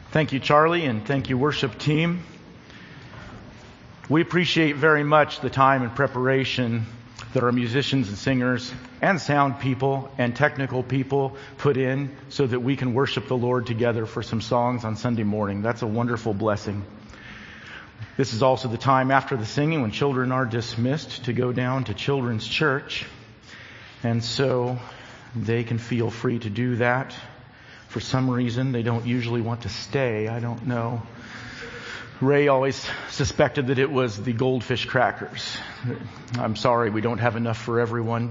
Thank you, Charlie, and thank you, worship team. We appreciate very much the time and preparation that our musicians and singers and sound people and technical people put in so that we can worship the Lord together for some songs on Sunday morning. That's a wonderful blessing. This is also the time after the singing when children are dismissed to go down to children's church. And so they can feel free to do that. For some reason, they don't usually want to stay. I don't know. Ray always suspected that it was the goldfish crackers. I'm sorry, we don't have enough for everyone.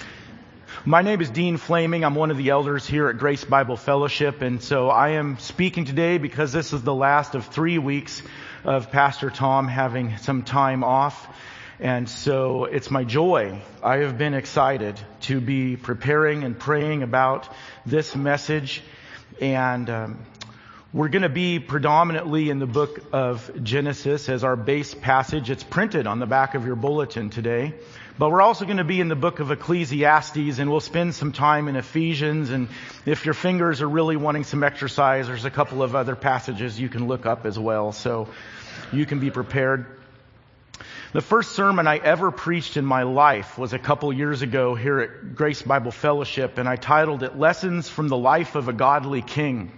My name is Dean Flaming. I'm one of the elders here at Grace Bible Fellowship. And so I am speaking today because this is the last of 3 weeks of Pastor Tom having some time off. And so it's my joy. I have been excited to be preparing and praying about this message. And we're going to be predominantly in the book of Genesis as our base passage. It's printed on the back of your bulletin today. But we're also going to be in the book of Ecclesiastes, and we'll spend some time in Ephesians. And if your fingers are really wanting some exercise, there's a couple of other passages you can look up as well. So you can be prepared. The first sermon I ever preached in my life was a couple years ago here at Grace Bible Fellowship, and I titled it Lessons from the Life of a Godly King.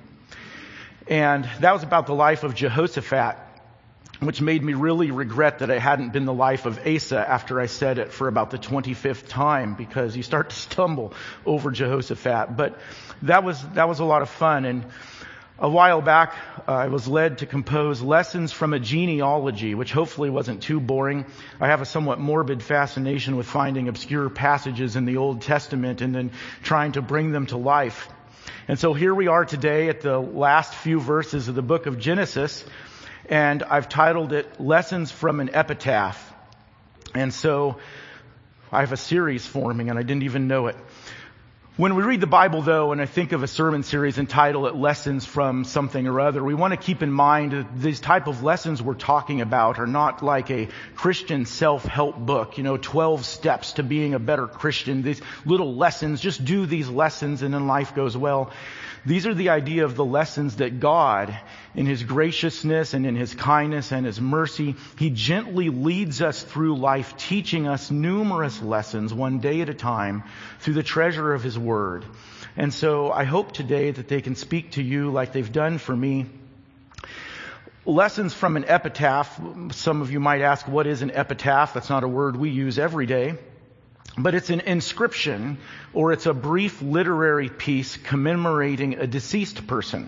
And that was about the life of Jehoshaphat, which made me really regret that it hadn't been the life of Asa after I said it for about the 25th time, because you start to stumble over Jehoshaphat. But that was a lot of fun. And a while back, I was led to compose lessons from a genealogy, which hopefully wasn't too boring. I have a somewhat morbid fascination with finding obscure passages in the Old Testament and then trying to bring them to life. And so here we are today at the last few verses of the book of Genesis, and I've titled it Lessons from an Epitaph. And so I have a series forming, and I didn't even know it. When we read the Bible, though, and I think of a sermon series and title it Lessons from Something or Other, we want to keep in mind that these type of lessons we're talking about are not like a Christian self-help book, 12 steps to being a better Christian. These little lessons, just do these lessons and then life goes well. These are the idea of the lessons that God, in His graciousness and in His kindness and His mercy, He gently leads us through life, teaching us numerous lessons one day at a time through the treasure of His Word. And so I hope today that they can speak to you like they've done for me. Lessons from an epitaph. Some of you might ask, what is an epitaph? That's not a word we use every day. But it's an inscription, or it's a brief literary piece commemorating a deceased person.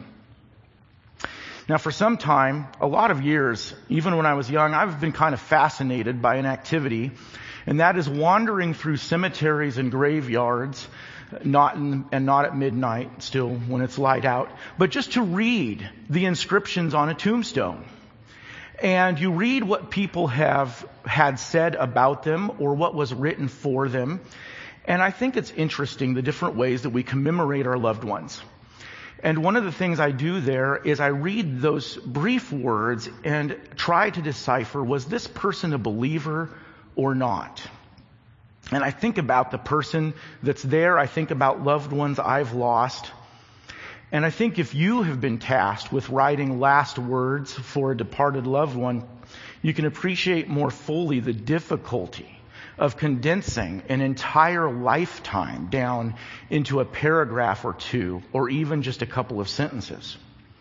Now, for some time, a lot of years, even when I was young, I've been kind of fascinated by an activity, and that is wandering through cemeteries and graveyards, not at midnight, still when it's light out, but just to read the inscriptions on a tombstone. And you read what people have had said about them or what was written for them. And I think it's interesting the different ways that we commemorate our loved ones. And one of the things I do there is I read those brief words and try to decipher, was this person a believer or not? And I think about the person that's there. I think about loved ones I've lost. And I think if you have been tasked with writing last words for a departed loved one, you can appreciate more fully the difficulty of condensing an entire lifetime down into a paragraph or two, or even just a couple of sentences.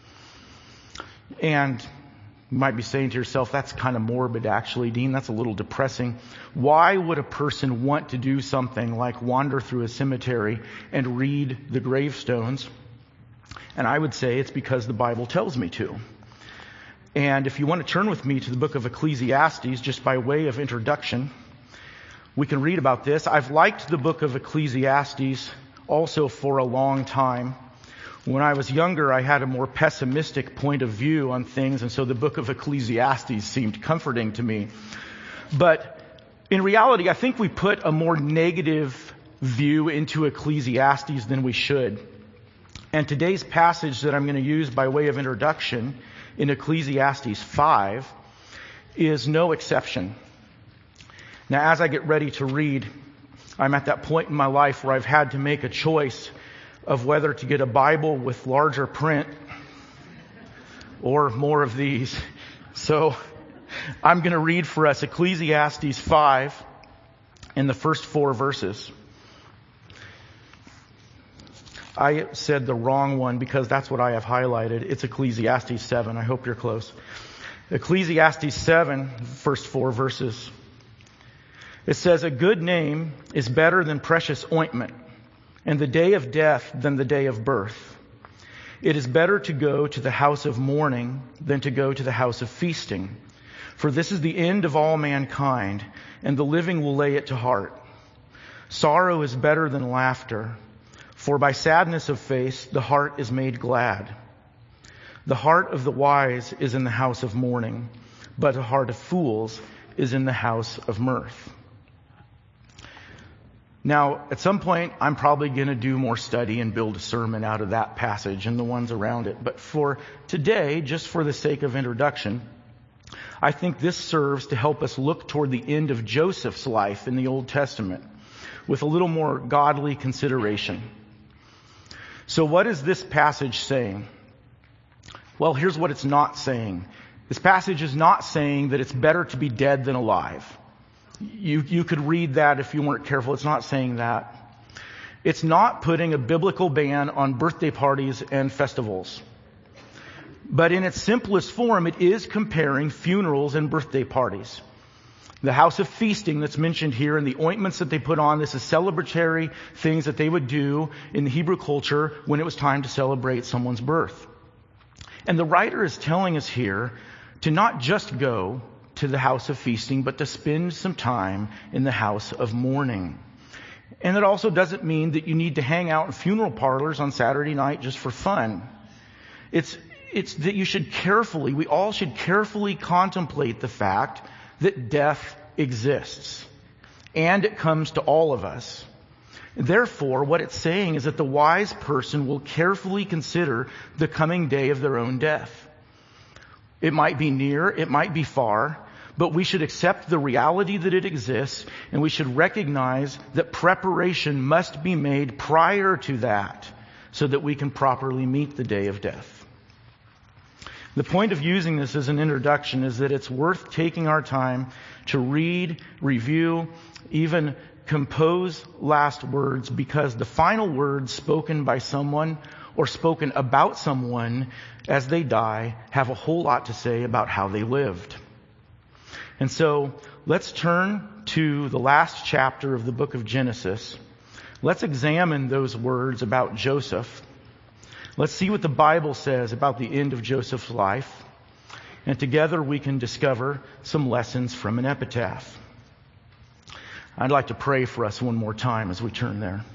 And you might be saying to yourself, that's kind of morbid actually, Dean, that's a little depressing. Why would a person want to do something like wander through a cemetery and read the gravestones? And I would say it's because the Bible tells me to. And if you want to turn with me to the book of Ecclesiastes, just by way of introduction, we can read about this. I've liked the book of Ecclesiastes also for a long time. When I was younger, I had a more pessimistic point of view on things, and so the book of Ecclesiastes seemed comforting to me. But in reality, I think we put a more negative view into Ecclesiastes than we should. And today's passage that I'm going to use by way of introduction in Ecclesiastes 5 is no exception. Now, as I get ready to read, I'm at that point in my life where I've had to make a choice of whether to get a Bible with larger print or more of these. So I'm going to read for us Ecclesiastes 5 in the first 4 verses. I said the wrong one because that's what I have highlighted. It's Ecclesiastes 7. I hope you're close. Ecclesiastes 7, first 4 verses. It says, "A good name is better than precious ointment, and the day of death than the day of birth. It is better to go to the house of mourning than to go to the house of feasting. For this is the end of all mankind, and the living will lay it to heart. Sorrow is better than laughter, for by sadness of face the heart is made glad. The heart of the wise is in the house of mourning, but the heart of fools is in the house of mirth." Now, at some point, I'm probably going to do more study and build a sermon out of that passage and the ones around it. But for today, just for the sake of introduction, I think this serves to help us look toward the end of Joseph's life in the Old Testament with a little more godly consideration. So what is this passage saying? Well, here's what it's not saying. This passage is not saying that it's better to be dead than alive. You could read that if you weren't careful. It's not saying that. It's not putting a biblical ban on birthday parties and festivals. But in its simplest form, it is comparing funerals and birthday parties. The house of feasting that's mentioned here and the ointments that they put on, this is celebratory things that they would do in the Hebrew culture when it was time to celebrate someone's birth. And the writer is telling us here to not just go to the house of feasting, but to spend some time in the house of mourning. And it also doesn't mean that you need to hang out in funeral parlors on Saturday night just for fun. It's that we all should carefully contemplate the fact that death exists. And it comes to all of us. Therefore, what it's saying is that the wise person will carefully consider the coming day of their own death. It might be near, it might be far, but we should accept the reality that it exists, and we should recognize that preparation must be made prior to that so that we can properly meet the day of death. The point of using this as an introduction is that it's worth taking our time to read, review, even compose last words, because the final words spoken by someone or spoken about someone as they die have a whole lot to say about how they lived. And so let's turn to the last chapter of the book of Genesis. Let's examine those words about Joseph. Let's see what the Bible says about the end of Joseph's life. And together we can discover some lessons from an epitaph. I'd like to pray for us one more time as we turn there.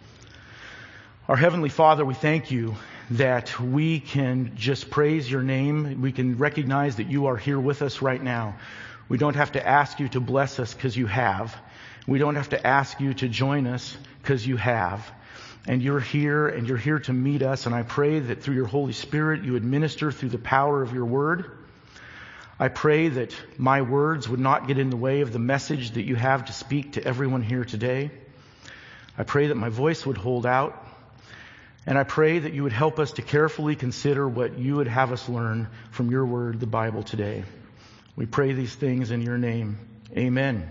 Our Heavenly Father, we thank you that we can just praise your name. We can recognize that you are here with us right now. We don't have to ask you to bless us because you have. We don't have to ask you to join us because you have. And you're here to meet us. And I pray that through your Holy Spirit, you would minister through the power of your word. I pray that my words would not get in the way of the message that you have to speak to everyone here today. I pray that my voice would hold out. And I pray that you would help us to carefully consider what you would have us learn from your word, the Bible, today. We pray these things in your name. Amen.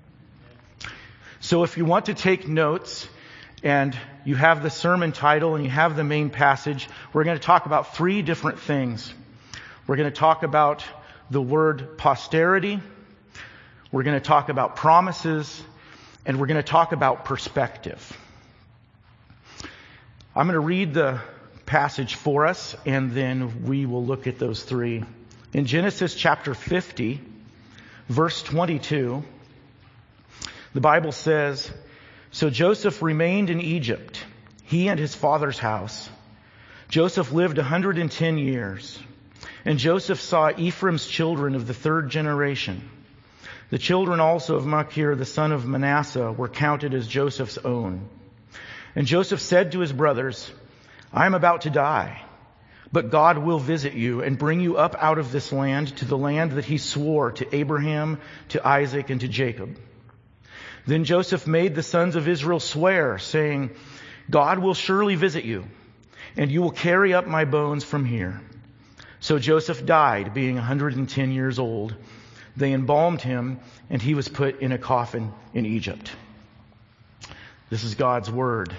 So if you want to take notes and you have the sermon title and you have the main passage, we're going to talk about 3 different things. We're going to talk about the word posterity. We're going to talk about promises. And we're going to talk about perspective. I'm going to read the passage for us and then we will look at those 3. In Genesis chapter 50, verse 22, the Bible says, "So Joseph remained in Egypt, he and his father's house. Joseph lived 110 years. And Joseph saw Ephraim's children of the 3rd generation. The children also of Machir, the son of Manasseh, were counted as Joseph's own. And Joseph said to his brothers, 'I am about to die. But God will visit you and bring you up out of this land to the land that he swore to Abraham, to Isaac, and to Jacob.' Then Joseph made the sons of Israel swear, saying, 'God will surely visit you, and you will carry up my bones from here.' So Joseph died, being 110 years old. They embalmed him, and he was put in a coffin in Egypt. This is God's word.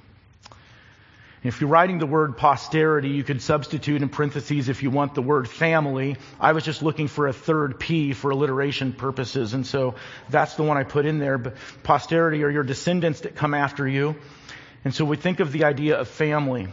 If you're writing the word posterity, you could substitute in parentheses, if you want, the word family. I was just looking for a third P for alliteration purposes, and so that's the one I put in there. But posterity are your descendants that come after you. And so we think of the idea of family.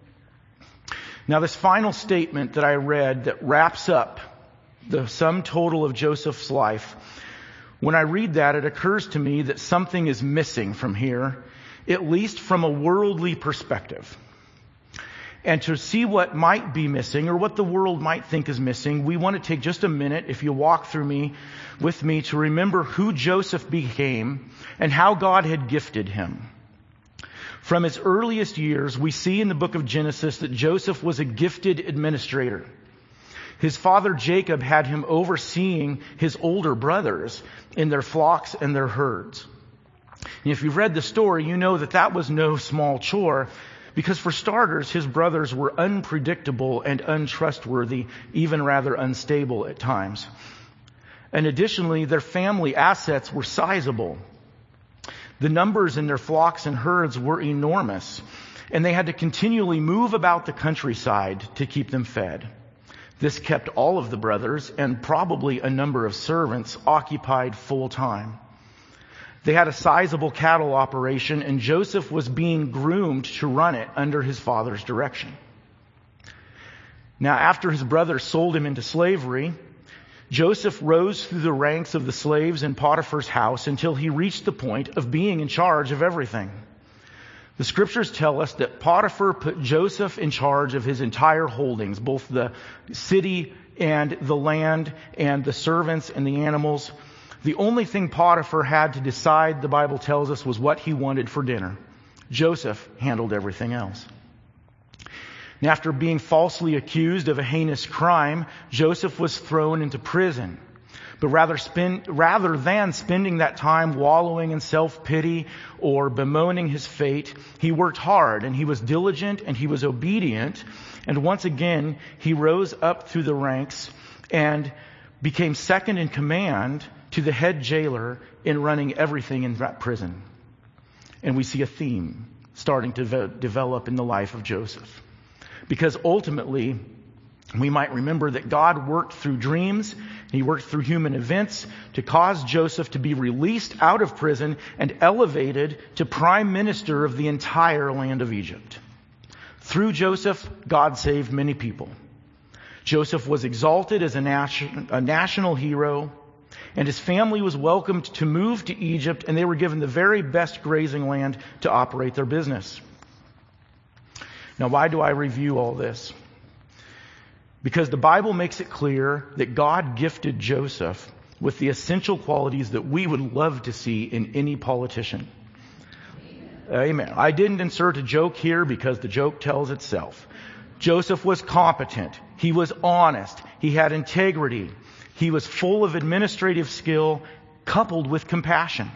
Now, this final statement that I read that wraps up the sum total of Joseph's life, when I read that, it occurs to me that something is missing from here, at least from a worldly perspective. And to see what might be missing or what the world might think is missing, we want to take just a minute, if you walk with me, to remember who Joseph became and how God had gifted him. From his earliest years, we see in the book of Genesis that Joseph was a gifted administrator. His father Jacob had him overseeing his older brothers in their flocks and their herds. And if you've read the story, you know that that was no small chore, because for starters, his brothers were unpredictable and untrustworthy, even rather unstable at times. And additionally, their family assets were sizable. The numbers in their flocks and herds were enormous, and they had to continually move about the countryside to keep them fed. This kept all of the brothers and probably a number of servants occupied full time. They had a sizable cattle operation, and Joseph was being groomed to run it under his father's direction. Now, after his brothers sold him into slavery, Joseph rose through the ranks of the slaves in Potiphar's house until he reached the point of being in charge of everything. The scriptures tell us that Potiphar put Joseph in charge of his entire holdings, both the city and the land and the servants and the animals. The only thing Potiphar had to decide, the Bible tells us, was what he wanted for dinner. Joseph handled everything else. And after being falsely accused of a heinous crime, Joseph was thrown into prison. But rather than spending that time wallowing in self-pity or bemoaning his fate, he worked hard and he was diligent and he was obedient. And once again, he rose up through the ranks and became second in command to the head jailer in running everything in that prison. And we see a theme starting to develop in the life of Joseph. Because ultimately, we might remember that God worked through dreams, He worked through human events to cause Joseph to be released out of prison and elevated to prime minister of the entire land of Egypt. Through Joseph, God saved many people. Joseph was exalted as a national hero, and his family was welcomed to move to Egypt, and they were given the very best grazing land to operate their business. Now, why do I review all this? Because the Bible makes it clear that God gifted Joseph with the essential qualities that we would love to see in any politician. Amen. I didn't insert a joke here because the joke tells itself. Joseph was competent. He was honest. He had integrity. He was full of administrative skill coupled with compassion.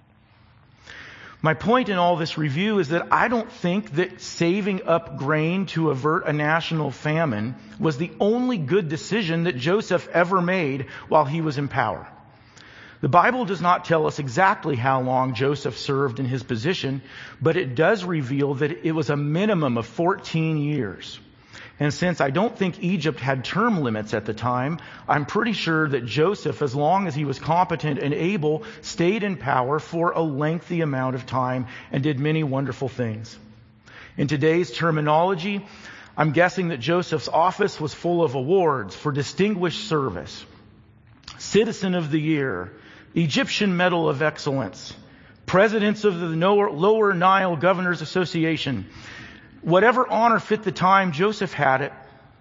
My point in all this review is that I don't think that saving up grain to avert a national famine was the only good decision that Joseph ever made while he was in power. The Bible does not tell us exactly how long Joseph served in his position, but it does reveal that it was a minimum of 14 years. And since I don't think Egypt had term limits at the time, I'm pretty sure that Joseph, as long as he was competent and able, stayed in power for a lengthy amount of time and did many wonderful things. In today's terminology, I'm guessing that Joseph's office was full of awards for distinguished service, Citizen of the Year, Egyptian Medal of Excellence, Presidents of the Lower Nile Governors Association. Whatever honor fit the time, Joseph had it.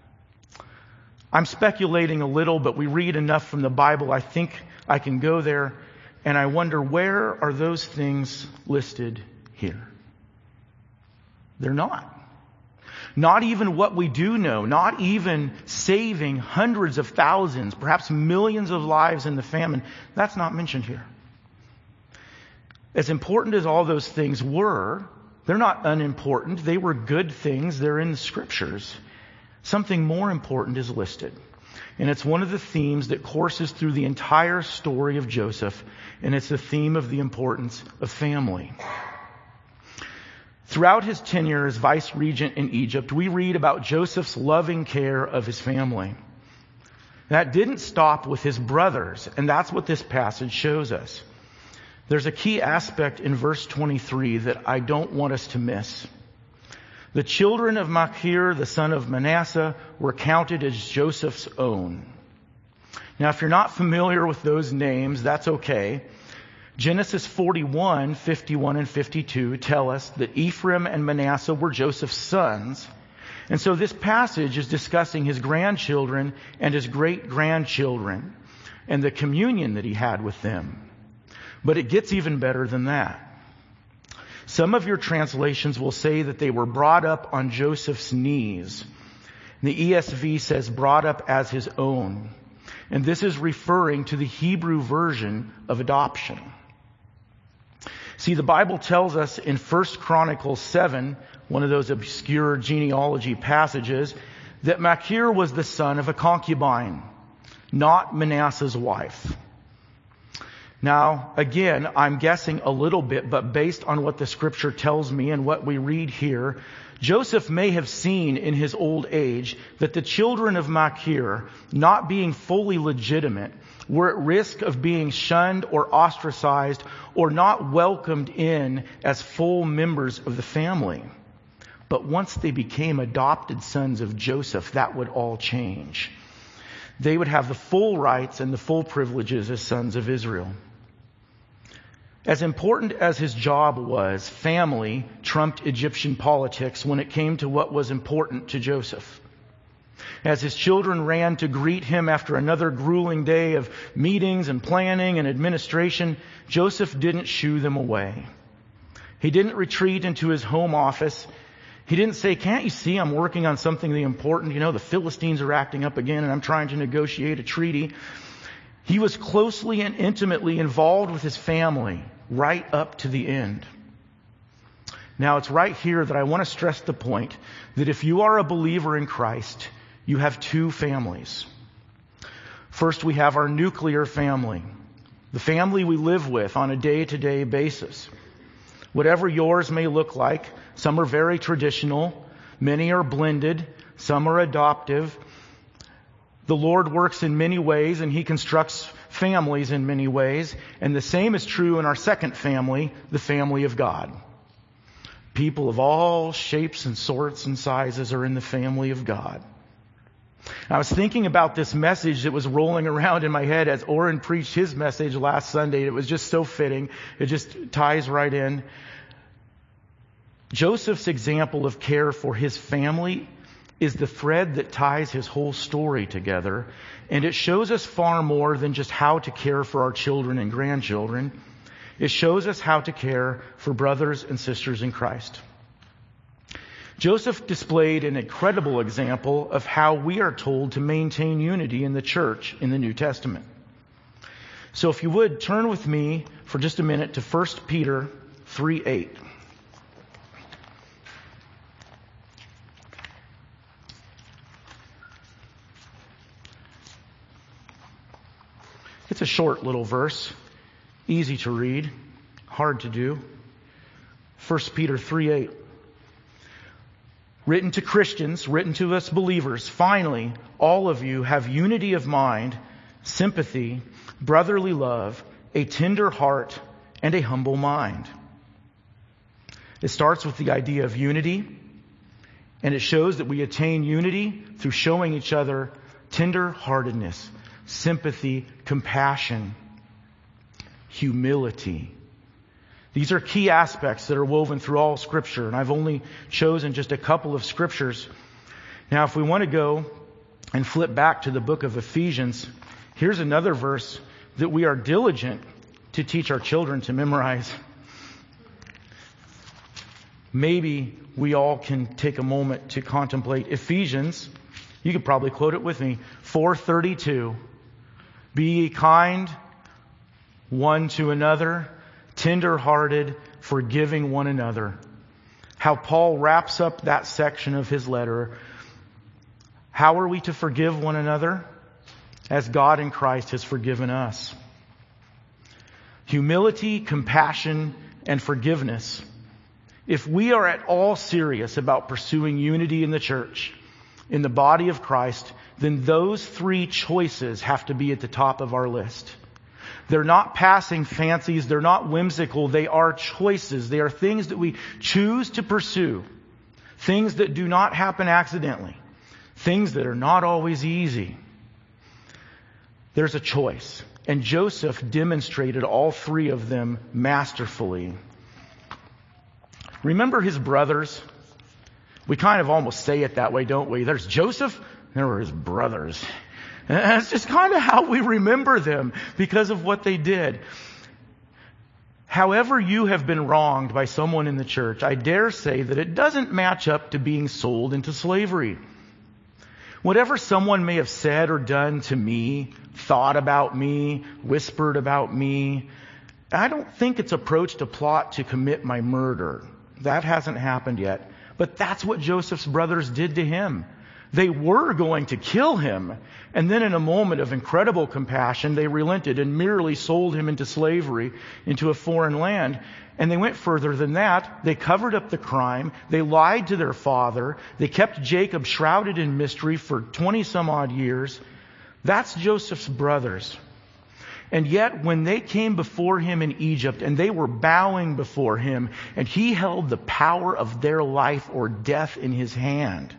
I'm speculating a little, but we read enough from the Bible, I think I can go there. And I wonder, where are those things listed here? They're not. Not even what we do know, not even saving hundreds of thousands, perhaps millions of lives in the famine. That's not mentioned here. As important as all those things were, they're not unimportant. They were good things. They're in the scriptures. something more important is listed. And it's one of the themes that courses through the entire story of Joseph, and it's the theme of the importance of family. Throughout his tenure as vice regent in Egypt, we read about Joseph's loving care of his family. That didn't stop with his brothers, and that's what this passage shows us. There's a key aspect in verse 23 that I don't want us to miss. The children of Machir, the son of Manasseh, were counted as Joseph's own. Now, if you're not familiar with those names, that's okay. Genesis 41, 51, and 52 tell us that Ephraim and Manasseh were Joseph's sons. And so this passage is discussing his grandchildren and his great-grandchildren and the communion that he had with them. But it gets even better than that. Some of your translations will say that they were brought up on Joseph's knees. The ESV says brought up as his own. And this is referring to the Hebrew version of adoption. See, the Bible tells us in 1 Chronicles 7, one of those obscure genealogy passages, that Machir was the son of a concubine, not Manasseh's wife. Now, again, I'm guessing a little bit, but based on what the scripture tells me and what we read here, Joseph may have seen in his old age that the children of Machir, not being fully legitimate, were at risk of being shunned or ostracized or not welcomed in as full members of the family. But once they became adopted sons of Joseph, that would all change. They would have the full rights and the full privileges as sons of Israel. As important as his job was, family trumped Egyptian politics when it came to what was important to Joseph. As his children ran to greet him after another grueling day of meetings and planning and administration, Joseph didn't shoo them away. He didn't retreat into his home office. He didn't say, "Can't you see I'm working on something important? You know, the Philistines are acting up again and I'm trying to negotiate a treaty." He was closely and intimately involved with his family right up to the end. Now, it's right here that I want to stress the point that if you are a believer in Christ, you have two families. First, we have our nuclear family, the family we live with on a day-to-day basis. Whatever yours may look like, some are very traditional, many are blended, some are adoptive. The Lord works in many ways and He constructs families in many ways. And the same is true in our second family, the family of God. People of all shapes and sorts and sizes are in the family of God. I was thinking about this message that was rolling around in my head as Oren preached his message last Sunday. It was just so fitting. It just ties right in. Joseph's example of care for his family is the thread that ties his whole story together. And it shows us far more than just how to care for our children and grandchildren. It shows us how to care for brothers and sisters in Christ. Joseph displayed an incredible example of how we are told to maintain unity in the church in the New Testament. So if you would, turn with me for just a minute to 1 Peter 3:8. It's a short little verse, easy to read, hard to do. 1 Peter 3:8. Written to Christians, written to us believers, finally, all of you have unity of mind, sympathy, brotherly love, a tender heart, and a humble mind. It starts with the idea of unity, and it shows that we attain unity through showing each other tender-heartedness, sympathy, compassion, humility. These are key aspects that are woven through all Scripture, and I've only chosen just a couple of scriptures. Now, if we want to go and flip back to the book of Ephesians, here's another verse that we are diligent to teach our children to memorize. Maybe we all can take a moment to contemplate Ephesians. You could probably quote it with me. 4:32. Be ye kind one to another, tender-hearted, forgiving one another. How Paul wraps up that section of his letter How are we to forgive one another? As God in Christ has forgiven us. Humility, compassion, and forgiveness. If we are at all serious about pursuing unity in the church, in the body of Christ, then those three choices have to be at the top of our list. They're not passing fancies. They're not whimsical. They are choices. They are things that we choose to pursue. Things that do not happen accidentally. Things that are not always easy. There's a choice. And Joseph demonstrated all three of them masterfully. Remember his brothers? We kind of almost say it that way, don't we? There's Joseph, there were his brothers. And that's just kind of how we remember them because of what they did. However you have been wronged by someone in the church, I dare say that it doesn't match up to being sold into slavery. Whatever someone may have said or done to me, thought about me, whispered about me, I don't think it's approached a plot to commit my murder. That hasn't happened yet. But that's what Joseph's brothers did to him. They were going to kill him. And then in a moment of incredible compassion, they relented and merely sold him into slavery, into a foreign land. And they went further than that. They covered up the crime. They lied to their father. They kept Jacob shrouded in mystery for 20 some odd years. That's Joseph's brothers. And yet when they came before him in Egypt and they were bowing before him and he held the power of their life or death in his hand,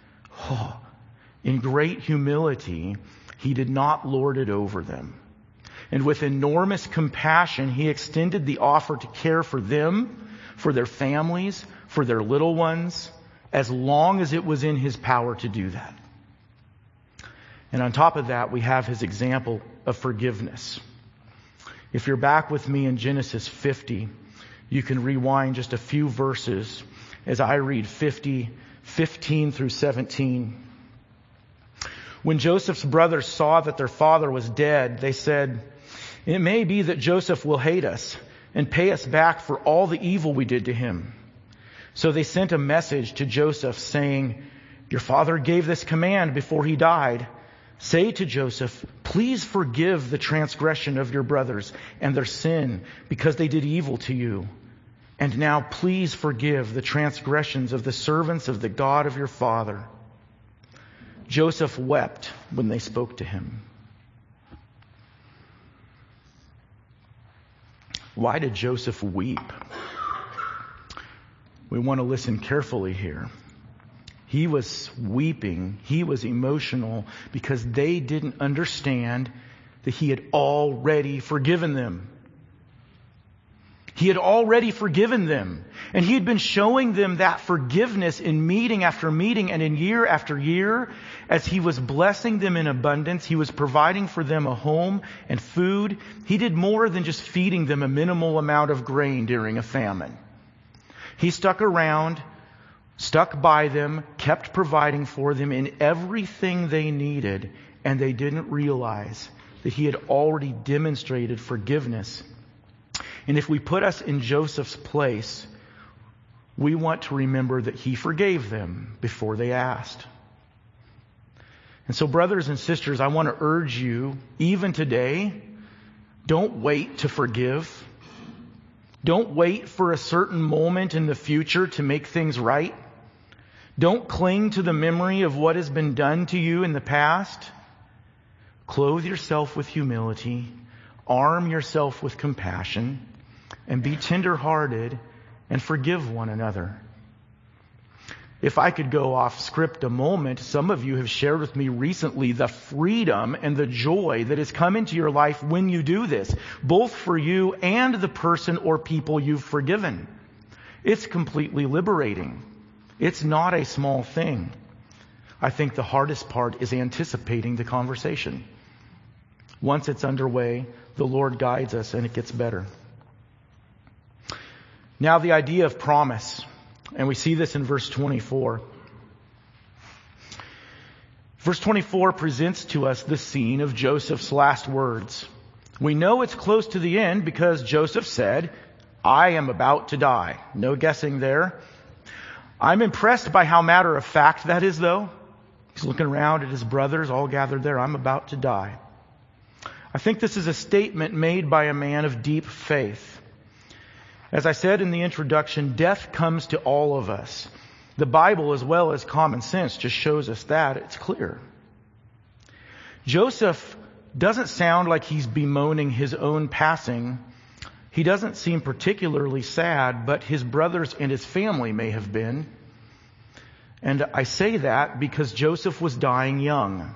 in great humility, he did not lord it over them. And with enormous compassion, he extended the offer to care for them, for their families, for their little ones, as long as it was in his power to do that. And on top of that, we have his example of forgiveness. If you're back with me in Genesis 50, you can rewind just a few verses as I read 50, 15 through 17. When Joseph's brothers saw that their father was dead, they said, "It may be that Joseph will hate us and pay us back for all the evil we did to him." So they sent a message to Joseph saying, "Your father gave this command before he died. Say to Joseph, please forgive the transgression of your brothers and their sin because they did evil to you. And now please forgive the transgressions of the servants of the God of your father." Joseph wept when they spoke to him. Why did Joseph weep? We want to listen carefully here. He was weeping. He was emotional because they didn't understand that he had already forgiven them. He had already forgiven them. And he had been showing them that forgiveness in meeting after meeting and in year after year. As he was blessing them in abundance, he was providing for them a home and food. He did more than just feeding them a minimal amount of grain during a famine. He stuck around, stuck by them, kept providing for them in everything they needed, and they didn't realize that he had already demonstrated forgiveness. And if we put us in Joseph's place, we want to remember that he forgave them before they asked. And so, brothers and sisters, I want to urge you, even today, don't wait to forgive. Don't wait for a certain moment in the future to make things right. Don't cling to the memory of what has been done to you in the past. Clothe yourself with humility. Arm yourself with compassion. And be tender-hearted and forgive one another. If I could go off script a moment, some of you have shared with me recently the freedom and the joy that has come into your life when you do this, both for you and the person or people you've forgiven. It's completely liberating. It's not a small thing. I think the hardest part is anticipating the conversation. Once it's underway, the Lord guides us and it gets better. Now the idea of promise, and we see this in verse 24. Verse 24 presents to us the scene of Joseph's last words. We know it's close to the end because Joseph said, "I am about to die." No guessing there. I'm impressed by how matter of fact that is, though. He's looking around at his brothers all gathered there. I'm about to die. I think this is a statement made by a man of deep faith. As I said in the introduction, death comes to all of us. The Bible, as well as common sense, just shows us that. It's clear. Joseph doesn't sound like he's bemoaning his own passing. He doesn't seem particularly sad, but his brothers and his family may have been. And I say that because Joseph was dying young.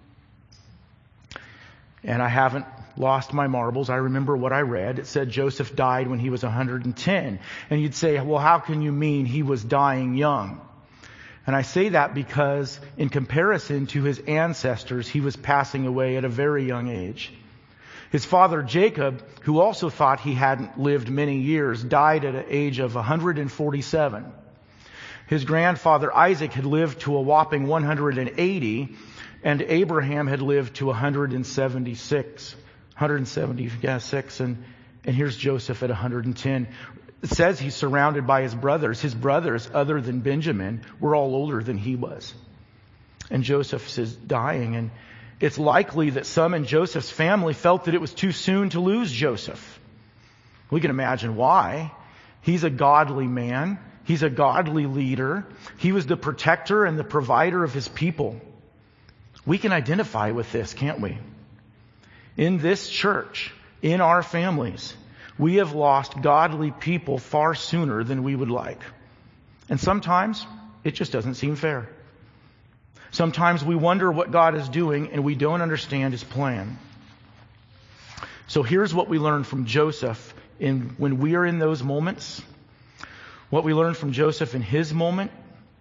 And I haven't lost my marbles. I remember what I read. It said Joseph died when he was 110. And you'd say, well, how can you mean he was dying young? And I say that because in comparison to his ancestors, he was passing away at a very young age. His father Jacob, who also thought he hadn't lived many years, died at an age of 147. His grandfather Isaac had lived to a whopping 180, and Abraham had lived to 176. And here's Joseph at 110. It says he's surrounded by his brothers. His brothers, other than Benjamin, were all older than he was. And Joseph is dying, and it's likely that some in Joseph's family felt that it was too soon to lose Joseph. We can imagine why. He's a godly man. He's a godly leader. He was the protector and the provider of his people. We can identify with this, can't we? In this church, in our families, we have lost godly people far sooner than we would like. And sometimes it just doesn't seem fair. Sometimes we wonder what God is doing and we don't understand His plan. So here's what we learn from Joseph when we are in those moments. What we learn from Joseph in his moment.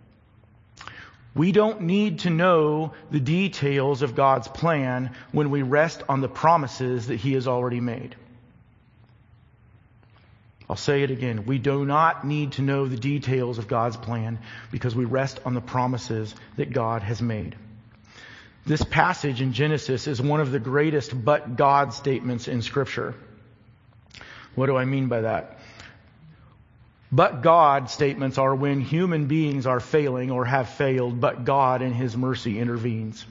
We don't need to know the details of God's plan when we rest on the promises that He has already made. I'll say it again. We do not need to know the details of God's plan because we rest on the promises that God has made. This passage in Genesis is one of the greatest but God statements in Scripture. What do I mean by that? But God statements are when human beings are failing or have failed, but God in His mercy intervenes.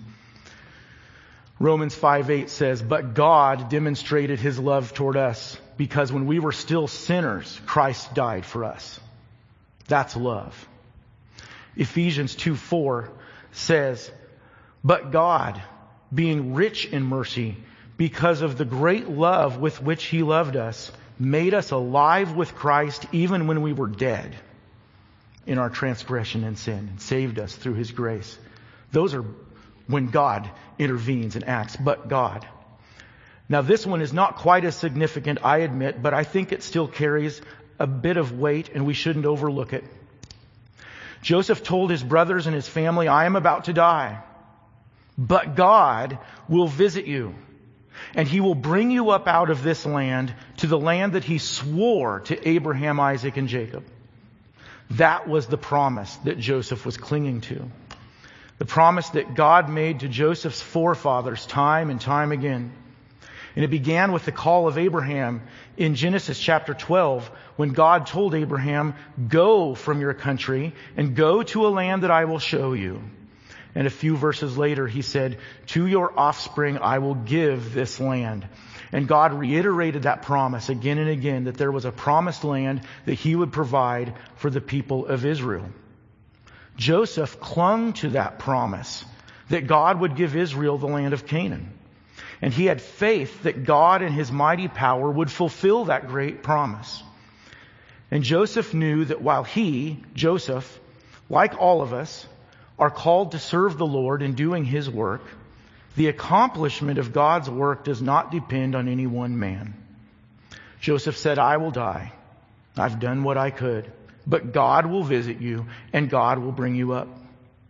Romans 5:8 says, but God demonstrated His love toward us because when we were still sinners, Christ died for us. That's love. Ephesians 2:4 says, but God, being rich in mercy, because of the great love with which He loved us, made us alive with Christ even when we were dead in our transgression and sin, and saved us through His grace. Those are when God intervenes and acts, but God. Now this one is not quite as significant, I admit, but I think it still carries a bit of weight and we shouldn't overlook it. Joseph told his brothers and his family, I am about to die, but God will visit you. And He will bring you up out of this land to the land that He swore to Abraham, Isaac, and Jacob. That was the promise that Joseph was clinging to. The promise that God made to Joseph's forefathers time and time again. And it began with the call of Abraham in Genesis chapter 12, when God told Abraham, go from your country and go to a land that I will show you. And a few verses later, He said, to your offspring I will give this land. And God reiterated that promise again and again, that there was a promised land that He would provide for the people of Israel. Joseph clung to that promise that God would give Israel the land of Canaan. And he had faith that God in His mighty power would fulfill that great promise. And Joseph knew that while he, Joseph, like all of us, are called to serve the Lord in doing His work, the accomplishment of God's work does not depend on any one man. Joseph said, I will die. I've done what I could, but God will visit you and God will bring you up.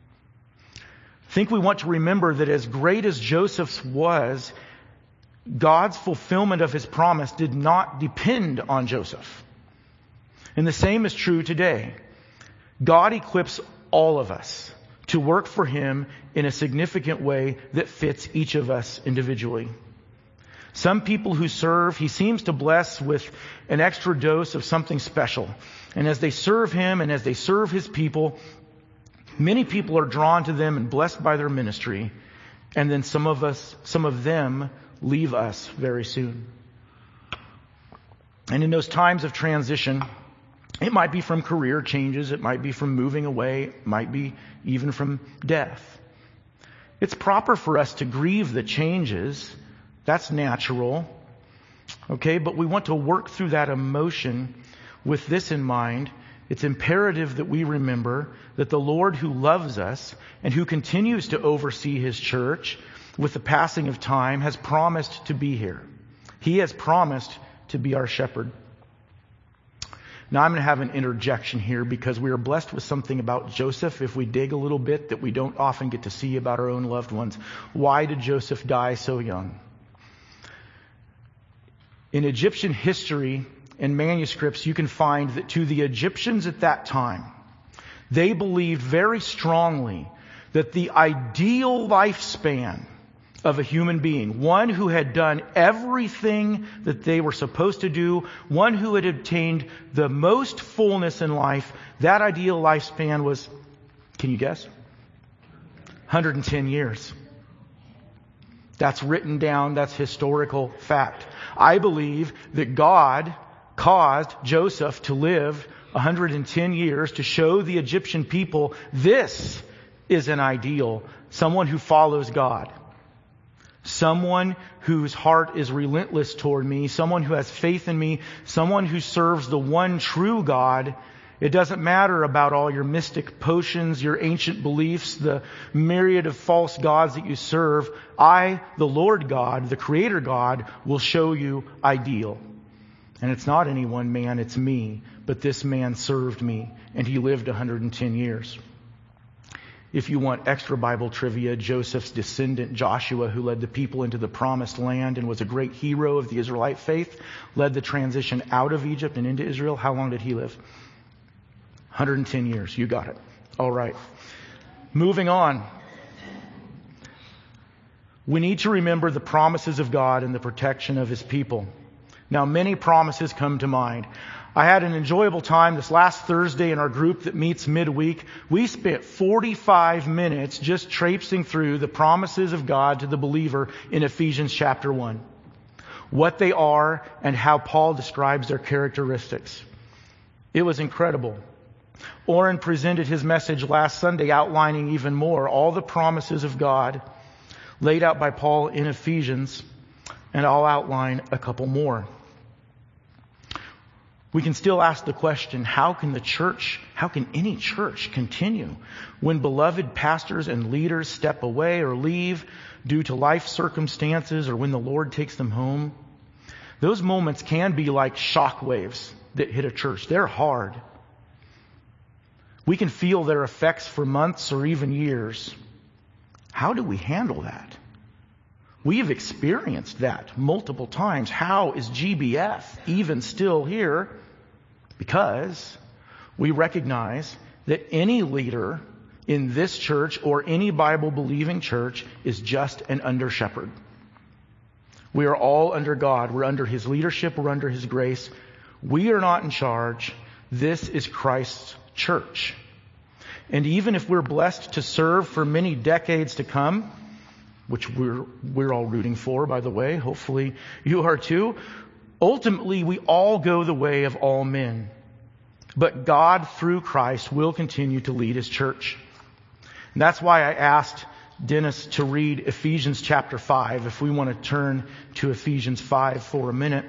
I think we want to remember that as great as Joseph's was, God's fulfillment of His promise did not depend on Joseph. And the same is true today. God equips all of us to work for Him in a significant way that fits each of us individually. Some people who serve, He seems to bless with an extra dose of something special. And as they serve Him and as they serve His people, Many people are drawn to them and blessed by their ministry, and then some of them leave us very soon. And in those times of transition, it might be from career changes, it might be from moving away, it might be even from death. It's proper for us to grieve the changes. That's natural. Okay, but we want to work through that emotion with this in mind. It's imperative that we remember that the Lord who loves us and who continues to oversee His church with the passing of time has promised to be here. He has promised to be our shepherd. Now I'm going to have an interjection here because we are blessed with something about Joseph, if we dig a little bit, that we don't often get to see about our own loved ones. Why did Joseph die so young? In Egyptian history and manuscripts, you can find that to the Egyptians at that time, they believed very strongly that the ideal lifespan of a human being, one who had done everything that they were supposed to do, one who had obtained the most fullness in life, that ideal lifespan was, can you guess? 110 years. That's written down, that's historical fact. I believe that God caused Joseph to live 110 years to show the Egyptian people this is an ideal, someone who follows God. Someone whose heart is relentless toward me, someone who has faith in me, someone who serves the one true God. It doesn't matter about all your mystic potions, your ancient beliefs, the myriad of false gods that you serve. I, the Lord God, the Creator God, will show you ideal. And it's not any one man, it's me. But this man served me, and he lived 110 years. If you want extra Bible trivia, Joseph's descendant Joshua, who led the people into the promised land and was a great hero of the Israelite faith, led the transition out of Egypt and into Israel. How long did he live? 110 years. You got it. All right. Moving on. We need to remember the promises of God and the protection of His people. Now, many promises come to mind. I had an enjoyable time this last Thursday in our group that meets midweek. We spent 45 minutes just traipsing through the promises of God to the believer in Ephesians chapter 1. What they are and how Paul describes their characteristics. It was incredible. Oren presented his message last Sunday outlining even more all the promises of God laid out by Paul in Ephesians, and I'll outline a couple more. We can still ask the question, how can any church continue when beloved pastors and leaders step away or leave due to life circumstances or when the Lord takes them home? Those moments can be like shock waves that hit a church. They're hard. We can feel their effects for months or even years. How do we handle that? We have experienced that multiple times. How is GBF even still here? Because we recognize that any leader in this church or any Bible-believing church is just an under-shepherd. We are all under God. We're under His leadership. We're under His grace. We are not in charge. This is Christ's church. And even if we're blessed to serve for many decades to come, which we're all rooting for, by the way, hopefully you are too, ultimately we all go the way of all men. But God, through Christ, will continue to lead His church. And that's why I asked Dennis to read Ephesians chapter 5, if we want to turn to Ephesians 5 for a minute.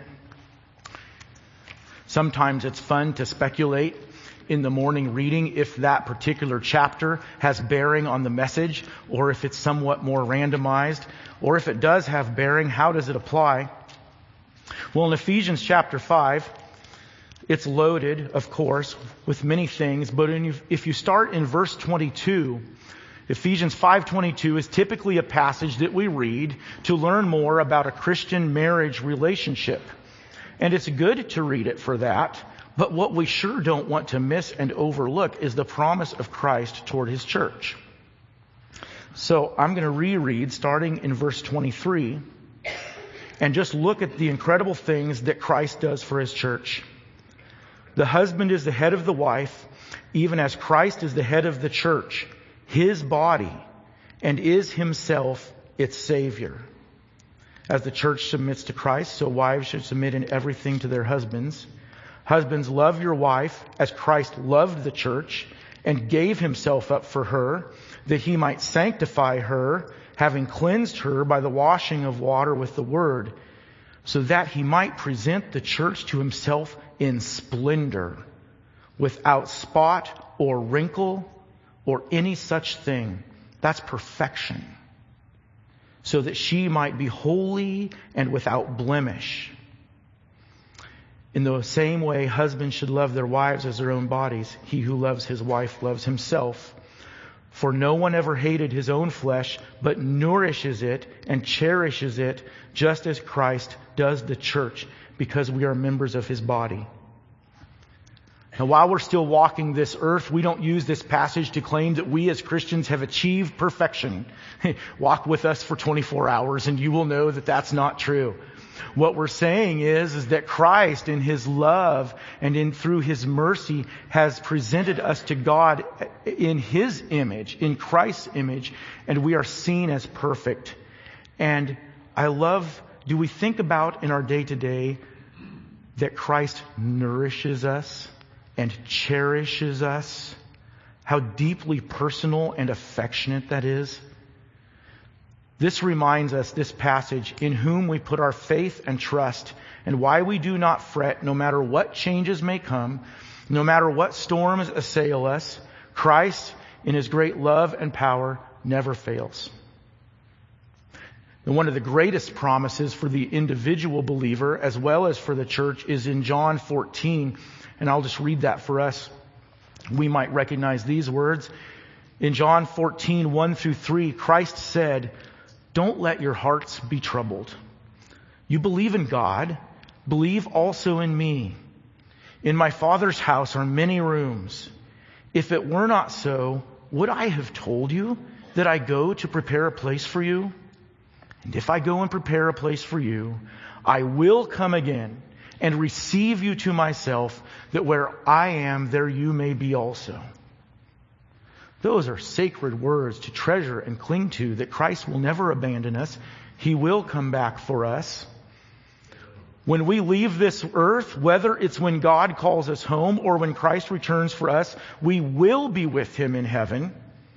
Sometimes it's fun to speculate in the morning reading if that particular chapter has bearing on the message, or if it's somewhat more randomized, or if it does have bearing, how does it apply? Well, in Ephesians chapter 5, it's loaded, of course, with many things, but if you start in verse 22, Ephesians 5:22 is typically a passage that we read to learn more about a Christian marriage relationship. And it's good to read it for that. But what we sure don't want to miss and overlook is the promise of Christ toward His church. So I'm going to reread starting in verse 23 and just look at the incredible things that Christ does for His church. The husband is the head of the wife, even as Christ is the head of the church, His body, and is Himself its Savior. As the church submits to Christ, so wives should submit in everything to their husbands. Husbands, love your wife as Christ loved the church and gave Himself up for her, that He might sanctify her, having cleansed her by the washing of water with the word, so that He might present the church to Himself in splendor, without spot or wrinkle or any such thing. That's perfection. So that she might be holy and without blemish. In the same way, husbands should love their wives as their own bodies. He who loves his wife loves himself. For no one ever hated his own flesh, but nourishes it and cherishes it, just as Christ does the church, because we are members of His body. Now, while we're still walking this earth, we don't use this passage to claim that we as Christians have achieved perfection. Walk with us for 24 hours and you will know that that's not true. What we're saying is that Christ in His love and through His mercy has presented us to God in His image, in Christ's image, and we are seen as perfect. And I love, do we think about in our day-to-day that Christ nourishes us and cherishes us? How deeply personal and affectionate that is. This reminds us, this passage, in whom we put our faith and trust, and why we do not fret no matter what changes may come, no matter what storms assail us. Christ, in His great love and power, never fails. And one of the greatest promises for the individual believer as well as for the church is in John 14. And I'll just read that for us. We might recognize these words. In John 14, 1 through 3, Christ said, "Don't let your hearts be troubled. You believe in God, believe also in me. In my Father's house are many rooms. If it were not so, would I have told you that I go to prepare a place for you? And if I go and prepare a place for you, I will come again and receive you to myself, that where I am, there you may be also." Those are sacred words to treasure and cling to, that Christ will never abandon us. He will come back for us. When we leave this earth, whether it's when God calls us home or when Christ returns for us, we will be with Him in heaven.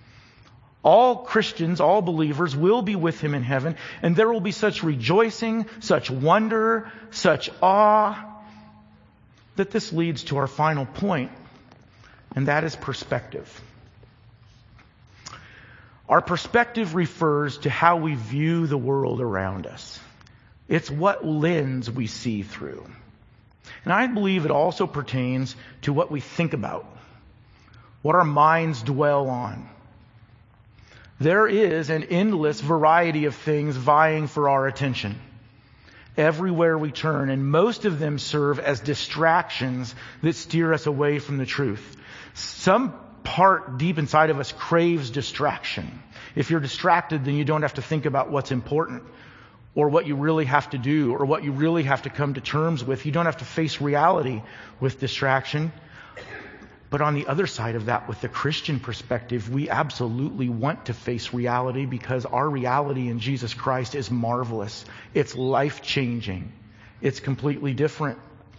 All Christians, all believers will be with Him in heaven, and there will be such rejoicing, such wonder, such awe, that this leads to our final point, and that is perspective. Our perspective refers to how we view the world around us. It's what lens we see through. And I believe it also pertains to what we think about, what our minds dwell on. There is an endless variety of things vying for our attention everywhere we turn, and most of them serve as distractions that steer us away from the truth. Some part deep inside of us craves distraction. If you're distracted, then you don't have to think about what's important or what you really have to do or what you really have to come to terms with. You don't have to face reality with distraction. But on the other side of that, with the Christian perspective, we absolutely want to face reality, because our reality in Jesus Christ is marvelous. It's life-changing. It's completely different.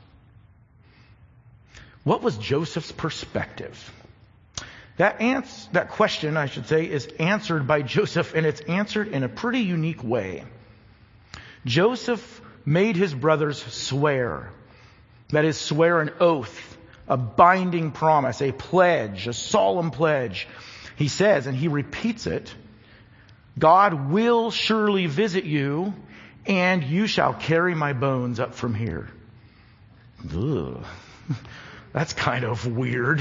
What was Joseph's perspective? That question, I should say, is answered by Joseph, and it's answered in a pretty unique way. Joseph made his brothers swear. That is, swear an oath, a binding promise, a pledge, a solemn pledge. He says, and he repeats it, "God will surely visit you, and you shall carry my bones up from here." Ugh. That's kind of weird.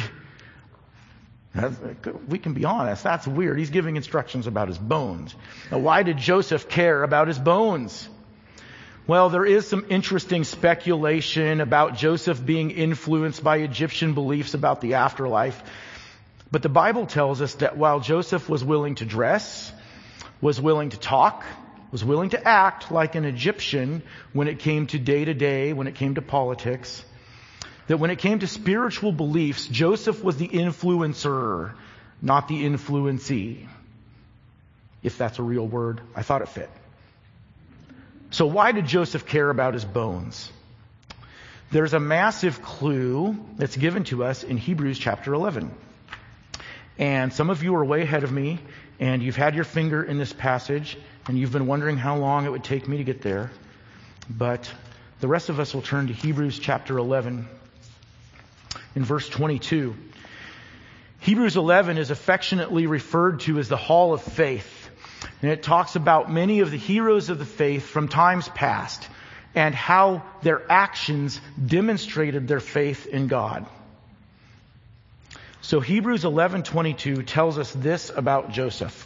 We can be honest, that's weird. He's giving instructions about his bones. Now, why did Joseph care about his bones? Well, there is some interesting speculation about Joseph being influenced by Egyptian beliefs about the afterlife. But the Bible tells us that while Joseph was willing to dress, was willing to talk, was willing to act like an Egyptian when it came to day-to-day, when it came to politics, that when it came to spiritual beliefs, Joseph was the influencer, not the influencee. If that's a real word, I thought it fit. So why did Joseph care about his bones? There's a massive clue that's given to us in Hebrews chapter 11. And some of you are way ahead of me, and you've had your finger in this passage, and you've been wondering how long it would take me to get there. But the rest of us will turn to Hebrews chapter 11 in verse 22. Hebrews 11 is affectionately referred to as the Hall of Faith. And it talks about many of the heroes of the faith from times past and how their actions demonstrated their faith in God. So Hebrews 11:22 tells us this about Joseph.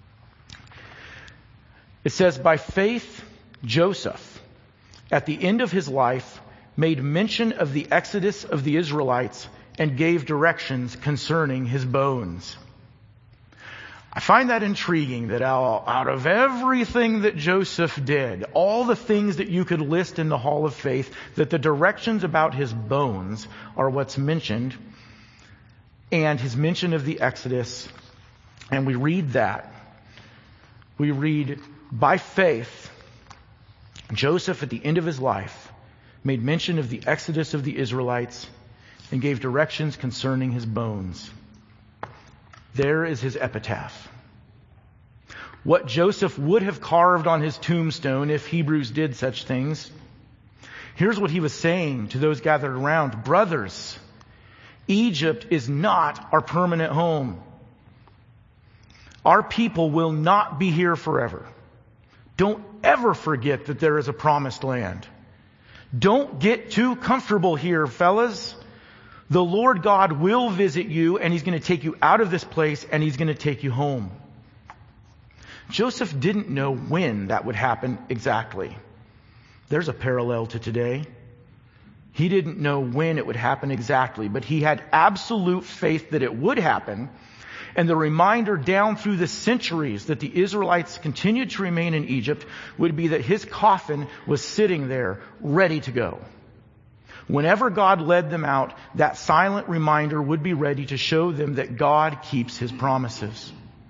It says, "By faith, Joseph, at the end of his life, made mention of the exodus of the Israelites and gave directions concerning his bones." I find that intriguing that out of everything that Joseph did, all the things that you could list in the Hall of Faith, that the directions about his bones are what's mentioned, and his mention of the Exodus. And we read that. We read, "By faith, Joseph at the end of his life made mention of the exodus of the Israelites and gave directions concerning his bones." There is his epitaph. What Joseph would have carved on his tombstone if Hebrews did such things. Here's what he was saying to those gathered around. "Brothers, Egypt is not our permanent home. Our people will not be here forever. Don't ever forget that there is a promised land. Don't get too comfortable here, fellas. The Lord God will visit you, and He's going to take you out of this place, and He's going to take you home." Joseph didn't know when that would happen exactly. There's a parallel to today. He didn't know when it would happen exactly, but he had absolute faith that it would happen. And the reminder down through the centuries that the Israelites continued to remain in Egypt would be that his coffin was sitting there, ready to go. Whenever God led them out, that silent reminder would be ready to show them that God keeps His promises.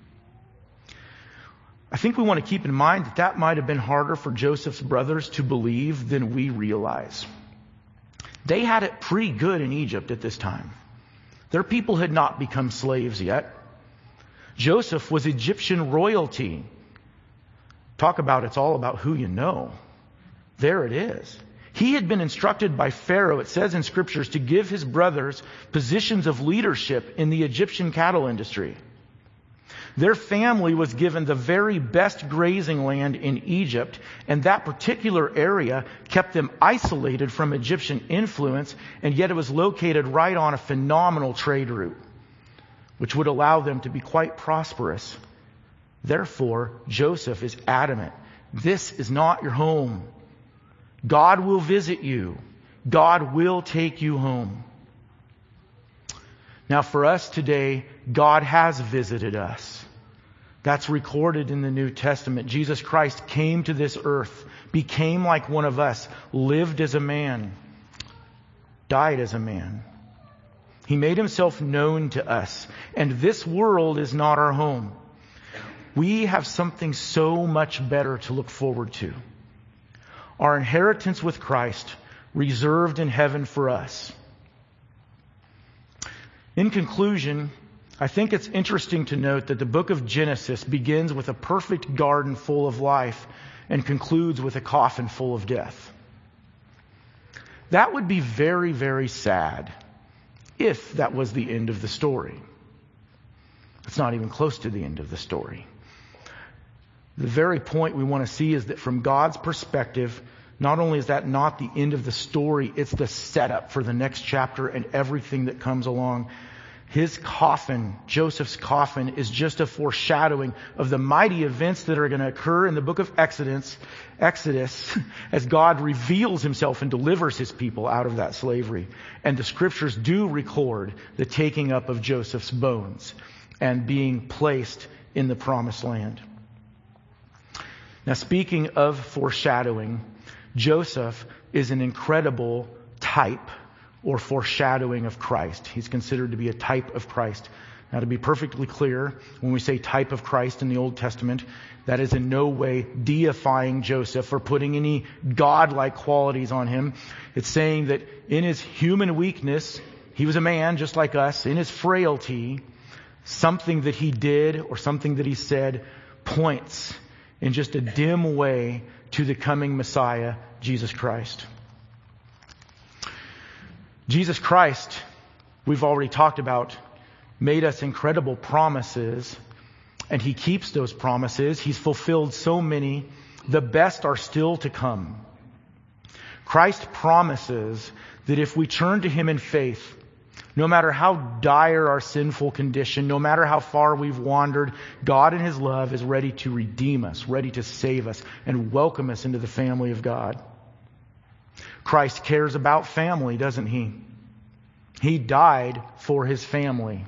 I think we want to keep in mind that that might have been harder for Joseph's brothers to believe than we realize. They had it pretty good in Egypt at this time. Their people had not become slaves yet. Joseph was Egyptian royalty. Talk about it's all about who you know. There it is. He had been instructed by Pharaoh, it says in scriptures, to give his brothers positions of leadership in the Egyptian cattle industry. Their family was given the very best grazing land in Egypt, and that particular area kept them isolated from Egyptian influence, and yet it was located right on a phenomenal trade route, which would allow them to be quite prosperous. Therefore, Joseph is adamant. This is not your home. God will visit you. God will take you home. Now for us today, God has visited us. That's recorded in the New Testament. Jesus Christ came to this earth, became like one of us, lived as a man, died as a man. He made Himself known to us. And this world is not our home. We have something so much better to look forward to. Our inheritance with Christ, reserved in heaven for us. In conclusion, I think it's interesting to note that the book of Genesis begins with a perfect garden full of life and concludes with a coffin full of death. That would be very, very sad if that was the end of the story. It's not even close to the end of the story. The very point we want to see is that from God's perspective, not only is that not the end of the story, it's the setup for the next chapter and everything that comes along. His coffin, Joseph's coffin, is just a foreshadowing of the mighty events that are going to occur in the book of Exodus, as God reveals Himself and delivers His people out of that slavery. And the scriptures do record the taking up of Joseph's bones and being placed in the promised land. Now, speaking of foreshadowing, Joseph is an incredible type or foreshadowing of Christ. He's considered to be a type of Christ. Now, to be perfectly clear, when we say type of Christ in the Old Testament, that is in no way deifying Joseph or putting any godlike qualities on him. It's saying that in his human weakness, he was a man just like us. In his frailty, something that he did or something that he said points in just a dim way to the coming Messiah, Jesus Christ. Jesus Christ, we've already talked about, made us incredible promises, and He keeps those promises. He's fulfilled so many. The best are still to come. Christ promises that if we turn to Him in faith, no matter how dire our sinful condition, no matter how far we've wandered, God in His love is ready to redeem us, ready to save us, and welcome us into the family of God. Christ cares about family, doesn't He? He died for His family.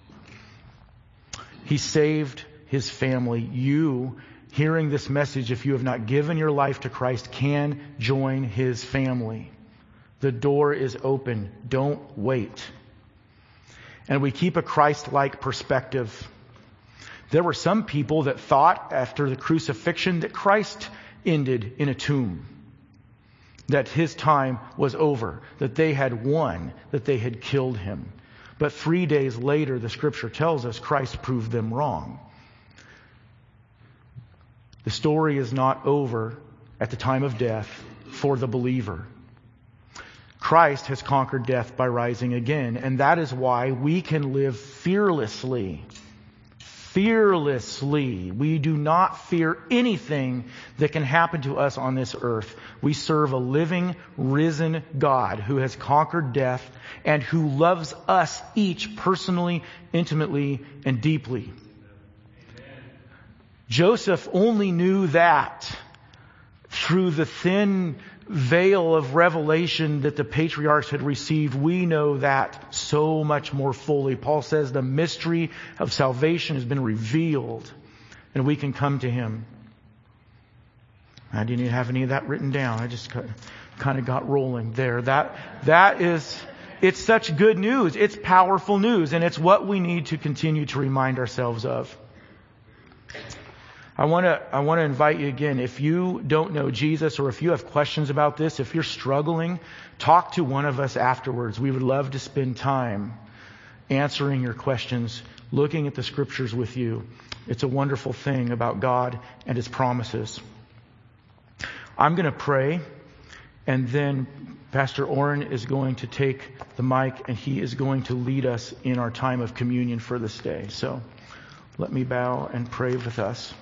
He saved His family. You, hearing this message, if you have not given your life to Christ, can join His family. The door is open. Don't wait. And we keep a Christ-like perspective. There were some people that thought after the crucifixion that Christ ended in a tomb, that His time was over, that they had won, that they had killed Him. But 3 days later, the Scripture tells us Christ proved them wrong. The story is not over at the time of death for the believer. Christ has conquered death by rising again, and that is why we can live fearlessly. Fearlessly. We do not fear anything that can happen to us on this earth. We serve a living, risen God who has conquered death and who loves us each personally, intimately, and deeply. Joseph only knew that through the thin veil of revelation that the patriarchs had received. We know that so much more fully. Paul says the mystery of salvation has been revealed and we can come to Him. I didn't even have any of that written down. I just kind of got rolling there. It's such good news. It's powerful news, and it's what we need to continue to remind ourselves of. I want to invite you again, if you don't know Jesus or if you have questions about this, if you're struggling, talk to one of us afterwards. We would love to spend time answering your questions, looking at the Scriptures with you. It's a wonderful thing about God and His promises. I'm going to pray, and then Pastor Oren is going to take the mic and he is going to lead us in our time of communion for this day. So let me bow and pray with us.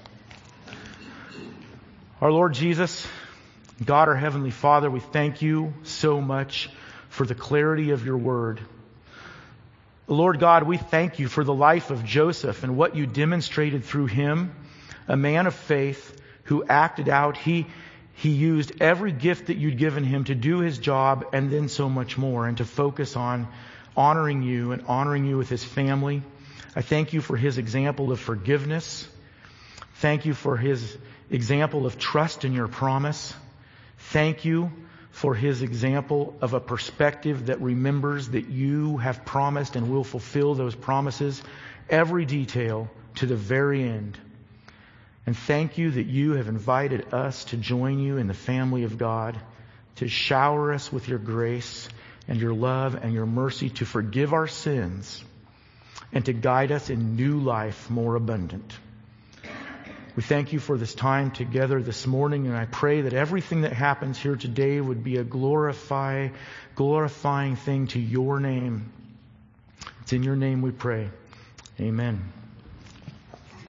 Our Lord Jesus, God, our Heavenly Father, we thank You so much for the clarity of Your Word. Lord God, we thank You for the life of Joseph and what You demonstrated through him, a man of faith who acted out. He used every gift that You'd given him to do his job and then so much more, and to focus on honoring You and honoring You with his family. I thank You for his example of forgiveness. Thank You for his example of trust in Your promise. Thank You for his example of a perspective that remembers that You have promised and will fulfill those promises, every detail to the very end. And thank You that You have invited us to join You in the family of God, to shower us with Your grace and Your love and Your mercy, to forgive our sins and to guide us in new life more abundant. We thank You for this time together this morning, and I pray that everything that happens here today would be a glorifying thing to Your name. It's in Your name we pray. Amen.